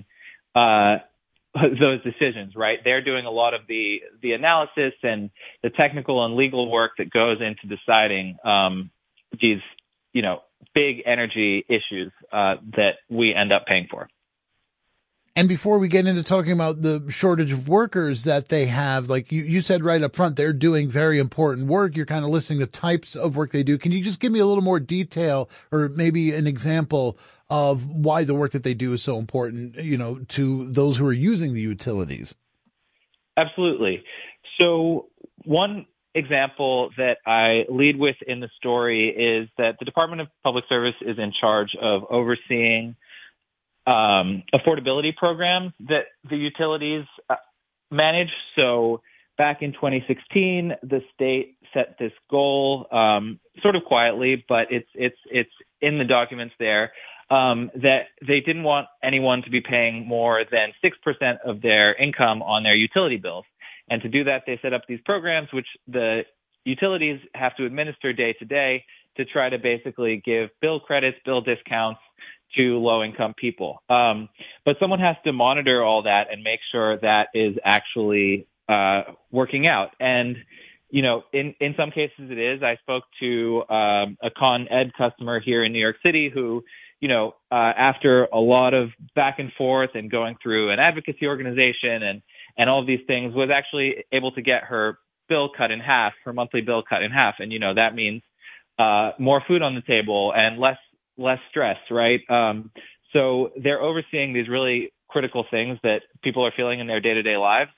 those decisions, right? They're doing a lot of the analysis and the technical and legal work that goes into deciding these, big energy issues that we end up paying for. And before we get into talking about the shortage of workers that they have, like you said right up front, they're doing very important work. You're kind of listing the types of work they do. Can you just give me a little more detail or maybe an example of why the work that they do is so important, to those who are using the utilities? Absolutely. So one example that I lead with in the story is that the Department of Public Service is in charge of overseeing affordability programs that the utilities manage. So back in 2016, the state set this goal, sort of quietly, but it's in the documents there, that they didn't want anyone to be paying more than 6% of their income on their utility bills. And to do that, they set up these programs, which the utilities have to administer day to day to try to basically give bill credits, bill discounts to low-income people. But someone has to monitor all that and make sure that is actually working out. And, in some cases it is. I spoke to a Con Ed customer here in New York City who, after a lot of back and forth and going through an advocacy organization and all of these things, was actually able to get her bill cut in half, her monthly bill cut in half. And, that means more food on the table and less stress, right? So they're overseeing these really critical things that people are feeling in their day-to-day lives.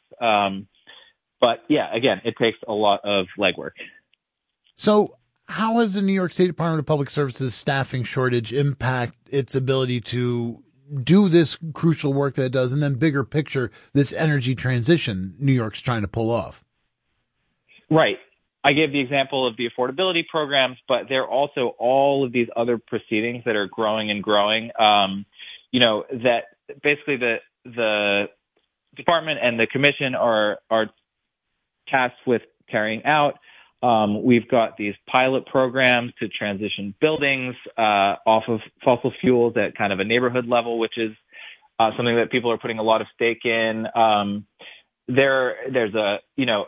But yeah, again, it takes a lot of legwork. So how has the New York State Department of Public Services staffing shortage impact its ability to do this crucial work that it does, and then bigger picture, this energy transition New York's trying to pull off? Right. I gave the example of the affordability programs, but there are also all of these other proceedings that are growing and growing, that basically the department and the commission are tasked with carrying out. We've got these pilot programs to transition buildings off of fossil fuels at kind of a neighborhood level, which is something that people are putting a lot of stake in. There's a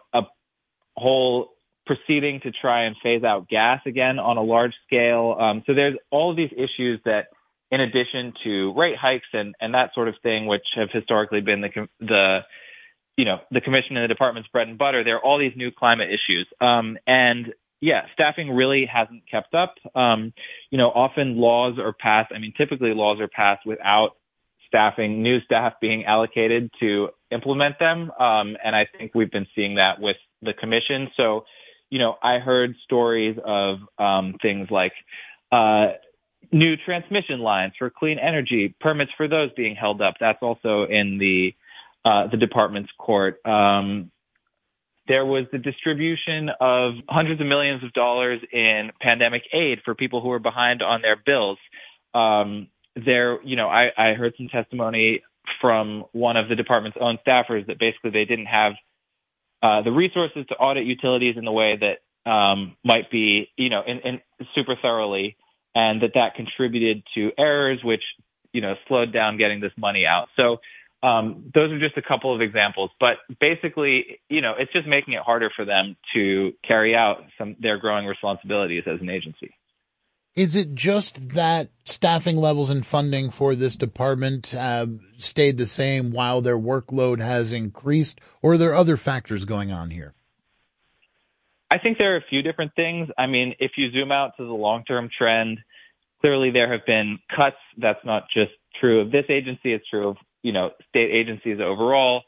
whole proceeding to try and phase out gas again on a large scale. So there's all of these issues that, in addition to rate hikes and that sort of thing, which have historically been the commission and the department's bread and butter, there are all these new climate issues. And staffing really hasn't kept up. Often laws are passed. I mean, typically laws are passed without staffing, new staff being allocated to implement them. And I think we've been seeing that with the commission. So, I heard stories of things like new transmission lines for clean energy, permits for those being held up. That's also in the department's court. There was the distribution of hundreds of millions of dollars in pandemic aid for people who were behind on their bills. I heard some testimony from one of the department's own staffers that basically they didn't have the resources to audit utilities in the way that might be, in super thoroughly, and that contributed to errors, which, slowed down getting this money out. So those are just a couple of examples. But basically, it's just making it harder for them to carry out their growing responsibilities as an agency. Is it just that staffing levels and funding for this department have stayed the same while their workload has increased, or are there other factors going on here? I think there are a few different things. I mean, if you zoom out to the long-term trend, clearly there have been cuts. That's not just true of this agency. It's true of, state agencies overall.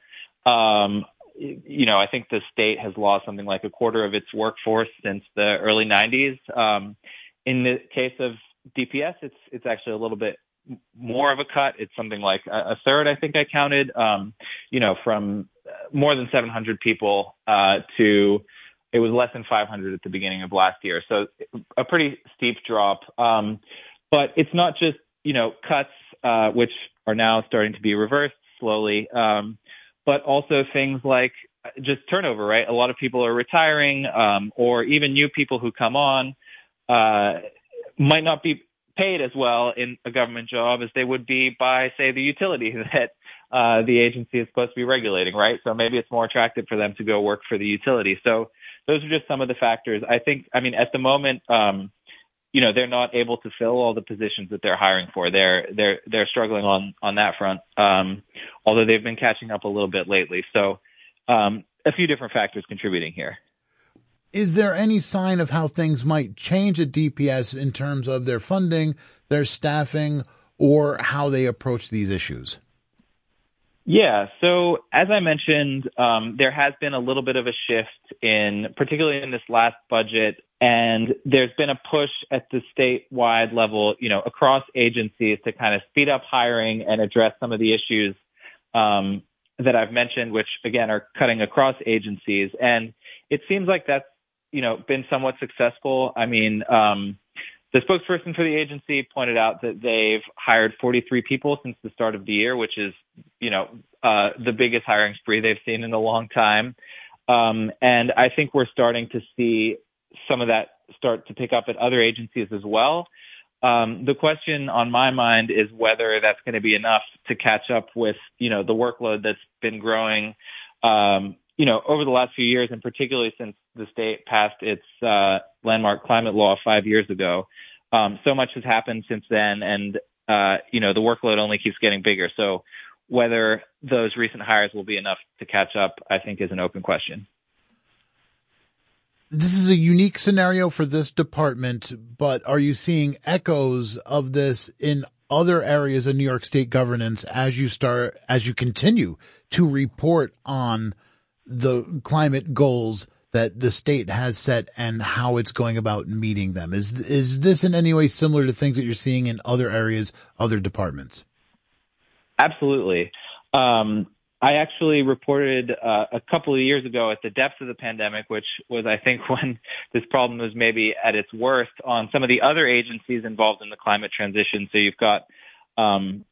I think the state has lost something like a quarter of its workforce since the early 90s. In the case of DPS, it's actually a little bit more of a cut. It's something like a third, I think I counted, from more than 700 people to it was less than 500 at the beginning of last year. So a pretty steep drop. But it's not just, cuts, which are now starting to be reversed slowly, but also things like just turnover, right? A lot of people are retiring, or even new people who come on might not be paid as well in a government job as they would be by, say, the utility that the agency is supposed to be regulating, right? So maybe it's more attractive for them to go work for the utility. So those are just some of the factors. At the moment, they're not able to fill all the positions that they're hiring for. They're struggling on that front, although they've been catching up a little bit lately. So a few different factors contributing here. Is there any sign of how things might change at DPS in terms of their funding, their staffing, or how they approach these issues? Yeah. So as I mentioned, there has been a little bit of a shift particularly in this last budget, and there's been a push at the statewide level, across agencies to kind of speed up hiring and address some of the issues that I've mentioned, which again are cutting across agencies. And it seems like that's, been somewhat successful. I mean, the spokesperson for the agency pointed out that they've hired 43 people since the start of the year, which is, the biggest hiring spree they've seen in a long time. And I think we're starting to see some of that start to pick up at other agencies as well. The question on my mind is whether that's going to be enough to catch up with, the workload that's been growing, over the last few years, and particularly since the state passed its landmark climate law 5 years ago. So much has happened since then, and, the workload only keeps getting bigger. So whether those recent hires will be enough to catch up, I think, is an open question. This is a unique scenario for this department, but are you seeing echoes of this in other areas of New York State governance as you continue to report on the climate goals that the state has set and how it's going about meeting them? Is this in any way similar to things that you're seeing in other areas, other departments? Absolutely. I actually reported a couple of years ago at the depths of the pandemic, which was, I think, when this problem was maybe at its worst, on some of the other agencies involved in the climate transition. So you've got I'm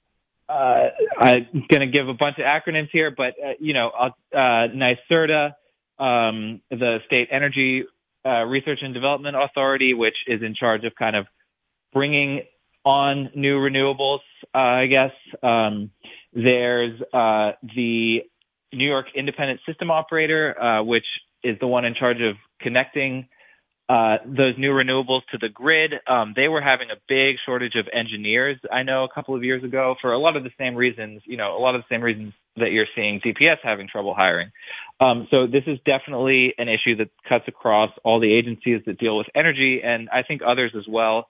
going to give a bunch of acronyms here, but, NYSERDA, the State Energy Research and Development Authority, which is in charge of kind of bringing on new renewables, I guess. There's the New York Independent System Operator, which is the one in charge of connecting those new renewables to the grid. They were having a big shortage of engineers, I know, a couple of years ago, for a lot of the same reasons, that you're seeing DPS having trouble hiring. So this is definitely an issue that cuts across all the agencies that deal with energy, and I think others as well.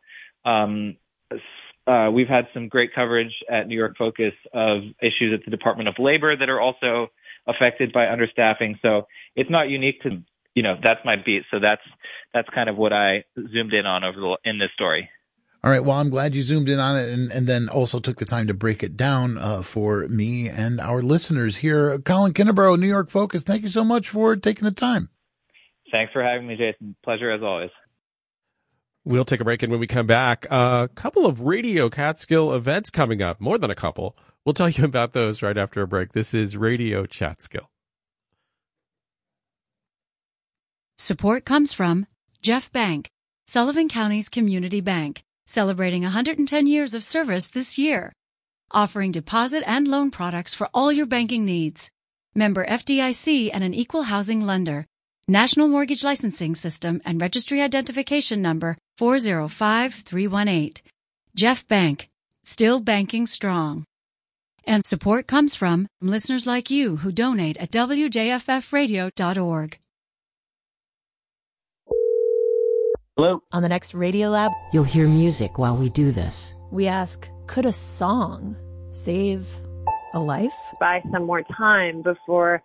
We've had some great coverage at New York Focus of issues at the Department of Labor that are also affected by understaffing. So it's not unique to, that's my beat. So that's kind of what I zoomed in on in this story. All right. Well, I'm glad you zoomed in on it and then also took the time to break it down for me and our listeners here. Colin Kinneborough, New York Focus, thank you so much for taking the time. Thanks for having me, Jason. Pleasure as always. We'll take a break, and when we come back, a couple of Radio Catskill events coming up, more than a couple. We'll tell you about those right after a break. This is Radio Catskill. Support comes from Jeff Bank, Sullivan County's community bank, celebrating 110 years of service this year, offering deposit and loan products for all your banking needs. Member FDIC and an equal housing lender. National Mortgage Licensing System and Registry Identification Number 405318. Jeff Bank, still banking strong. And support comes from listeners like you who donate at wjffradio.org. Hello. On the next Radio Lab, you'll hear music while we do this. We ask, could a song save a life? Buy some more time before,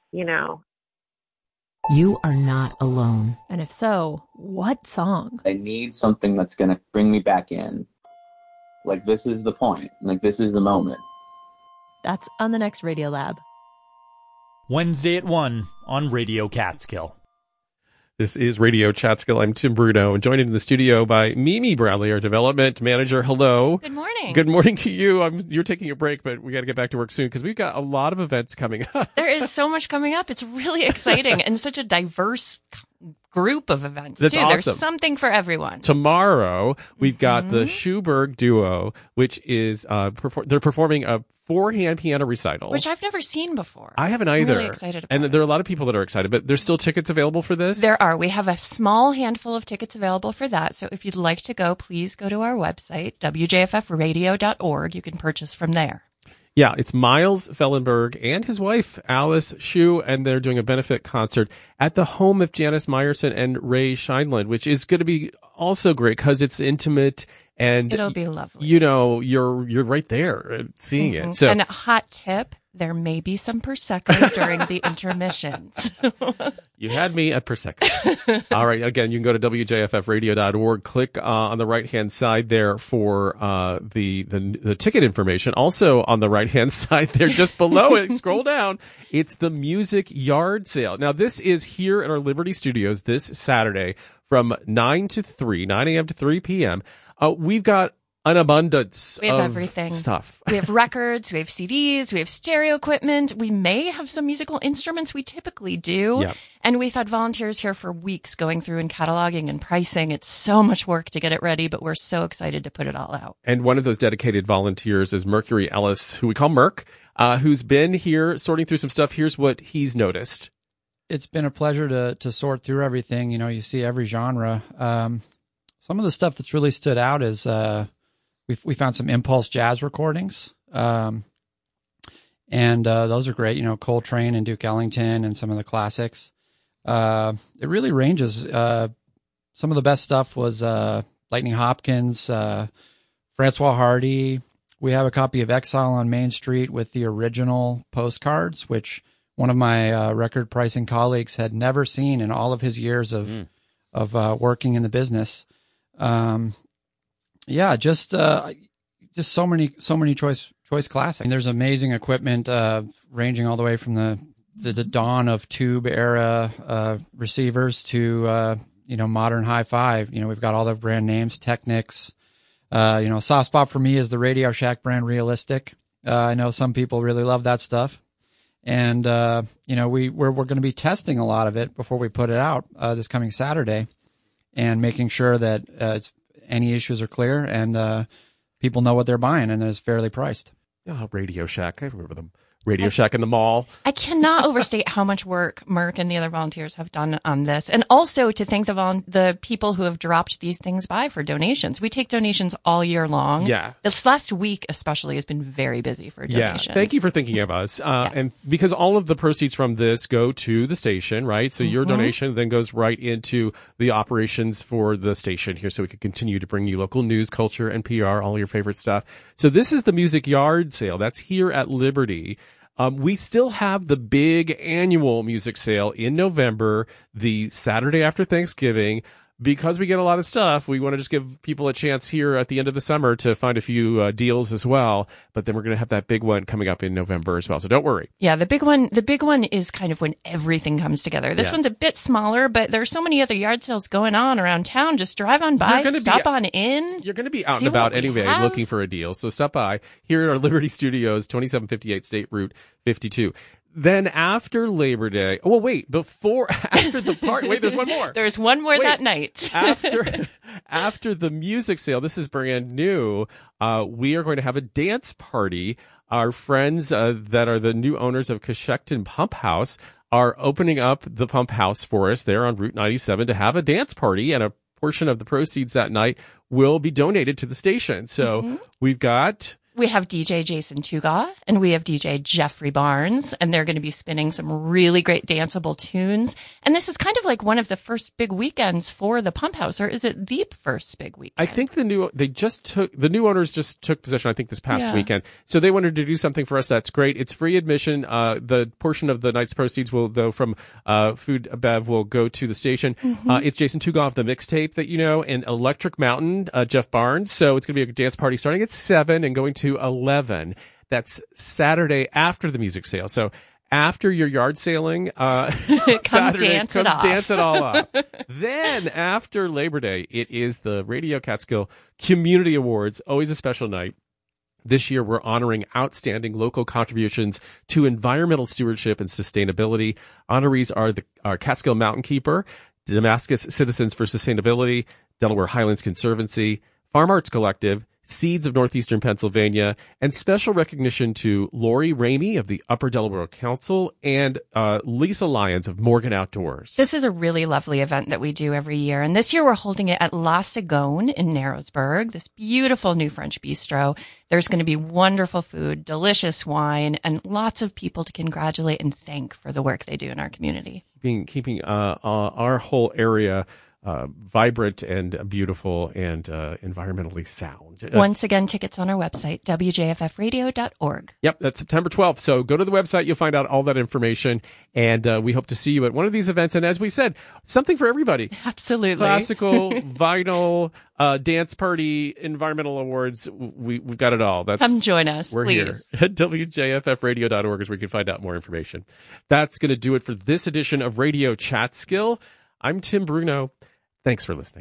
You are not alone. And if so, what song? I need something that's going to bring me back in. Like, this is the point. Like, this is the moment. That's on the next Radio Lab. Wednesday at 1 on Radio Catskill. This is Radio Catskill. I'm Tim Bruno, and joined in the studio by Mimi Bradley, our development manager. Hello. Good morning. Good morning to you. You're taking a break, but we got to get back to work soon because we've got a lot of events coming up. There is so much coming up. It's really exciting and such a diverse group of events, That's too. awesome. There's something for everyone. Tomorrow, we've got the Schuberg Duo, which is they're performing a 4-hand piano recital. Which I've never seen before. I haven't either. I'm really excited about and it. there are a lot of people that are excited, but there's still tickets available for this? There are. We have a small handful of tickets available for that. So if you'd like to go, please go to our website, wjffradio.org. You can purchase from there. Yeah, it's Miles Fellenberg and his wife, Alice Shu, and they're doing a benefit concert at the home of Janice Meyerson and Ray Scheinland, which is going to be also great because it's intimate and it'll be lovely. You're right there seeing it. So, and a hot tip, there may be some Prosecco during the intermissions. You had me at Prosecco. All right. Again, you can go to wjffradio.org, click on the right-hand side there for the ticket information. Also on the right-hand side there, just below it, scroll down, it's the music yard sale. Now, this is here at our Liberty Studios this Saturday from 9 a.m. to 3 p.m. We've got an abundance we have of everything. Stuff. We have records, we have CDs, we have stereo equipment. We may have some musical instruments. We typically do. Yep. And we've had volunteers here for weeks going through and cataloging and pricing. It's so much work to get it ready, but we're so excited to put it all out. And one of those dedicated volunteers is Mercury Ellis, who we call Merc, who's been here sorting through some stuff. Here's what he's noticed. It's been a pleasure to sort through everything. You see every genre. Some of the stuff that's really stood out is we found some Impulse jazz recordings, and those are great. Coltrane and Duke Ellington and some of the classics. It really ranges. Some of the best stuff was Lightning Hopkins, Francois Hardy. We have a copy of Exile on Main Street with the original postcards, which one of my record pricing colleagues had never seen in all of his years of working in the business. Just so many choice classics. And there's amazing equipment ranging all the way from the dawn of tube era receivers to modern hi-fi. We've got all the brand names, Technics. Soft spot for me is the Radio Shack brand Realistic. I know some people really love that stuff. And we're going to be testing a lot of it before we put it out this coming Saturday, and making sure that any issues are clear and people know what they're buying and that it's fairly priced. Oh, Radio Shack. I remember them. Radio Shack in the mall. I cannot overstate how much work Merck and the other volunteers have done on this. And also to thank the people who have dropped these things by for donations. We take donations all year long. Yeah. This last week especially has been very busy for donations. Yeah. Thank you for thinking of us. And because all of the proceeds from this go to the station, right? So your donation then goes right into the operations for the station here so we can continue to bring you local news, culture, and PR, all your favorite stuff. So this is the Music Yard Sale. That's here at Liberty. We still have the big annual music sale in November, the Saturday after Thanksgiving. Because we get a lot of stuff, we want to just give people a chance here at the end of the summer to find a few deals as well. But then we're going to have that big one coming up in November as well. So don't worry. Yeah, the big one is kind of when everything comes together. This one's a bit smaller, but there's so many other yard sales going on around town. Just drive on by, stop on in. You're going to be out and about anyway looking for a deal. So stop by here at our Liberty Studios, 2758 State Route 52. Then after Labor Day, after the party, there's one more. There's one more that night. after the music sale, this is brand new. We are going to have a dance party. Our friends that are the new owners of Coshocton Pump House are opening up the pump house for us there on Route 97 to have a dance party, and a portion of the proceeds that night will be donated to the station. So we have DJ Jason Tuga and we have DJ Jeffrey Barnes, and they're going to be spinning some really great danceable tunes. And this is kind of like one of the first big weekends for the Pump House, or is it the first big weekend? I think the new owners just took possession, I think, this past weekend. So they wanted to do something for us that's great. It's free admission. The portion of the night's proceeds will, though, from Food Bev will go to the station. It's Jason Tuga of the Mixtape that you know, and Electric Mountain, Jeff Barnes. So it's going to be a dance party starting at 7 and going to 11. That's Saturday after the music sale. So after your yard sailing, Saturday, dance it all up. Then after Labor Day, it is the Radio Catskill Community Awards. Always a special night. This year, we're honoring outstanding local contributions to environmental stewardship and sustainability. Honorees are our Catskill Mountain Keeper, Damascus Citizens for Sustainability, Delaware Highlands Conservancy, Farm Arts Collective, Seeds of Northeastern Pennsylvania, and special recognition to Lori Ramey of the Upper Delaware Council and Lisa Lyons of Morgan Outdoors. This is a really lovely event that we do every year, and this year we're holding it at La Cigone in Narrowsburg, this beautiful new French bistro. There's going to be wonderful food, delicious wine, and lots of people to congratulate and thank for the work they do in our community. Keeping our whole area vibrant and beautiful and environmentally sound. Once again, tickets on our website, wjffradio.org. Yep, that's September 12th. So go to the website. You'll find out all that information. And we hope to see you at one of these events. And as we said, something for everybody. Absolutely. Classical, vinyl, dance party, environmental awards. We've got it all. Come join us, We're please. here at wjffradio.org is where you can find out more information. That's going to do it for this edition of Radio Catskill. I'm Tim Bruno. Thanks for listening.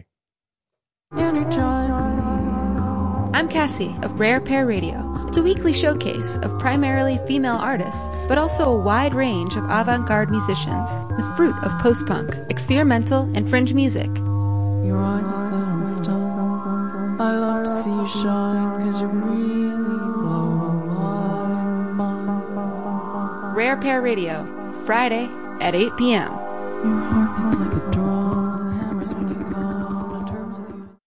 I'm Cassie of Rare Pair Radio. It's a weekly showcase of primarily female artists, but also a wide range of avant-garde musicians, the fruit of post-punk, experimental, and fringe music. Your eyes are set on stone. I love to see you shine, 'cause you really blow my mind. Rare Pair Radio, Friday at 8 p.m. Your heart beats like a drum, hammers when you come to terms with you.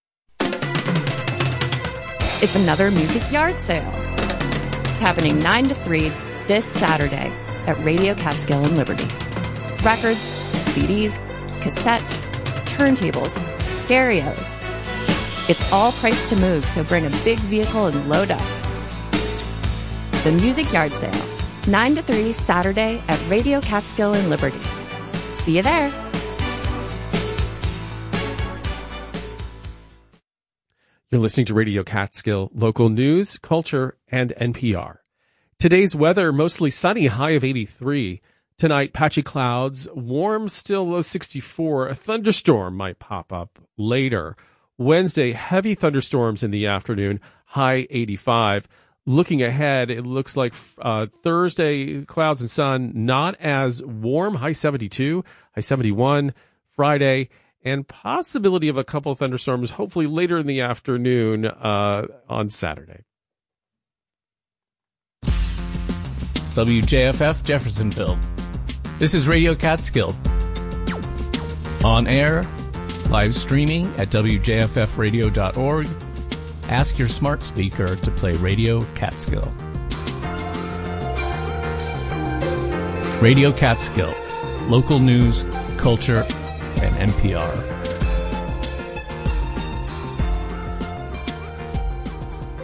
It's another Music Yard Sale, happening 9 to 3 this Saturday at Radio Catskill in Liberty. Records, CDs, cassettes, turntables, stereos. It's all priced to move, so bring a big vehicle and load up. The Music Yard Sale, 9 to 3 Saturday at Radio Catskill in Liberty. See you there. You're listening to Radio Catskill, local news, culture, and NPR. Today's weather, mostly sunny, high of 83. Tonight, patchy clouds, warm, still low 64. A thunderstorm might pop up later. Wednesday, heavy thunderstorms in the afternoon, high 85. Looking ahead, it looks like Thursday, clouds and sun, not as warm, high 72, high 71. Friday, and possibility of a couple of thunderstorms, hopefully later in the afternoon on Saturday. WJFF Jeffersonville. This is Radio Catskill. On air, live streaming at WJFFradio.org. Ask your smart speaker to play Radio Catskill. Radio Catskill. Local news, culture, and NPR.